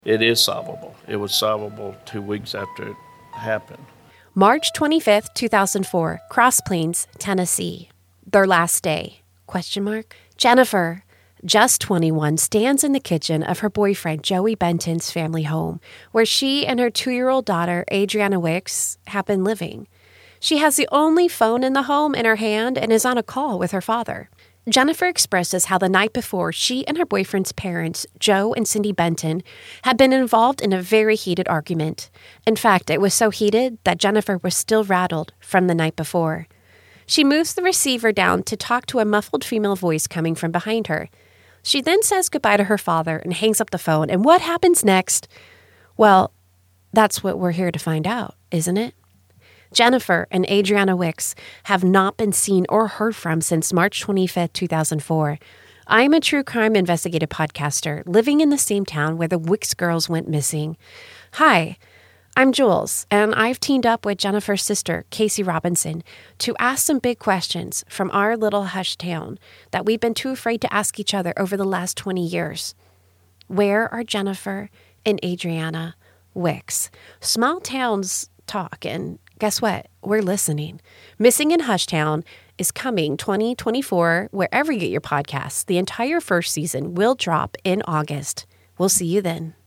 It is solvable. It was solvable 2 weeks after it happened. March 25th, 2004, Cross Plains, Tennessee. Their last day, ? Jennifer, just 21, stands in the kitchen of her boyfriend Joey Benton's family home, where she and her 2-year-old daughter, Adriana Wicks, have been living. She has the only phone in the home in her hand and is on a call with her father. Jennifer expresses how the night before, she and her boyfriend's parents, Joe and Cindy Benton, had been involved in a very heated argument. In fact, it was so heated that Jennifer was still rattled from the night before. She moves the receiver down to talk to a muffled female voice coming from behind her. She then says goodbye to her father and hangs up the phone. And what happens next? Well, that's what we're here to find out, isn't it? Jennifer and Adriana Wicks have not been seen or heard from since March 25th, 2004. I am a true crime investigative podcaster living in the same town where the Wicks girls went missing. Hi, I'm Jules, and I've teamed up with Jennifer's sister, Casey Robinson, to ask some big questions from our little hush town that we've been too afraid to ask each other over the last 20 years. Where are Jennifer and Adriana Wicks? Small towns talk, and guess what? We're listening. Missing in Hushtown is coming 2024, wherever you get your podcasts. The entire first season will drop in August. We'll see you then.